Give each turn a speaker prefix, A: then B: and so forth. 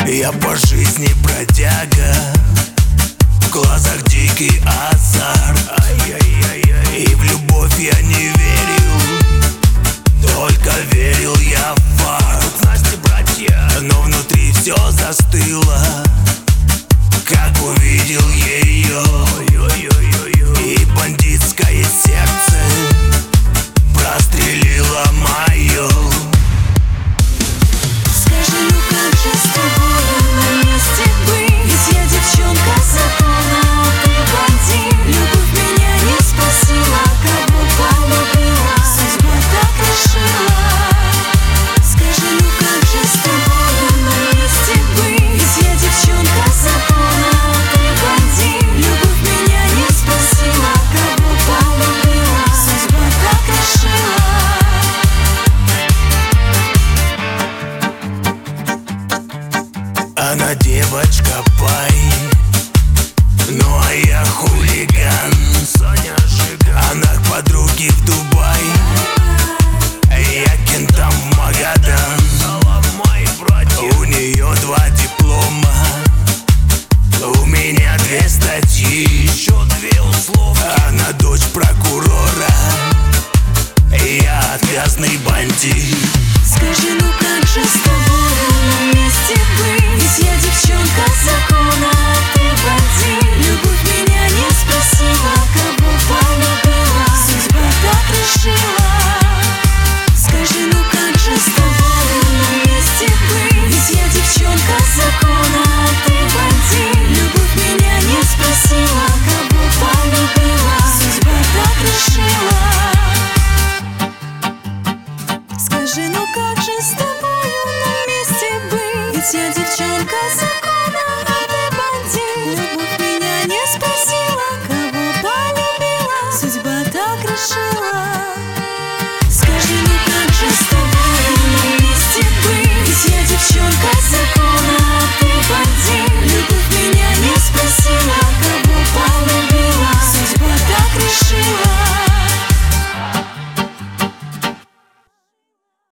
A: Я по жизни бродяга, в глазах дикий азарт. И в любовь я не верил, только верил я в фарт. Настя, братья, но внутри все застыло, как увидел ее. И бандитское сердце прострелило мое.
B: Скажи, ну как же с тобой на месте быть? Ведь я девчонка закона, а ты бандит. Любовь меня не спасила, кого полюбила, судьба так решила. Скажи, ну как же с тобой на месте быть? Ведь я девчонка закона, а ты бандит. Любовь меня не спасила, кого полюбила, судьба так решила.
A: Она девочка пай, ну а я хулиган. Соня Жиган. Она к подруге в Дубай, я кентам в Магадан. У нее 2 диплома.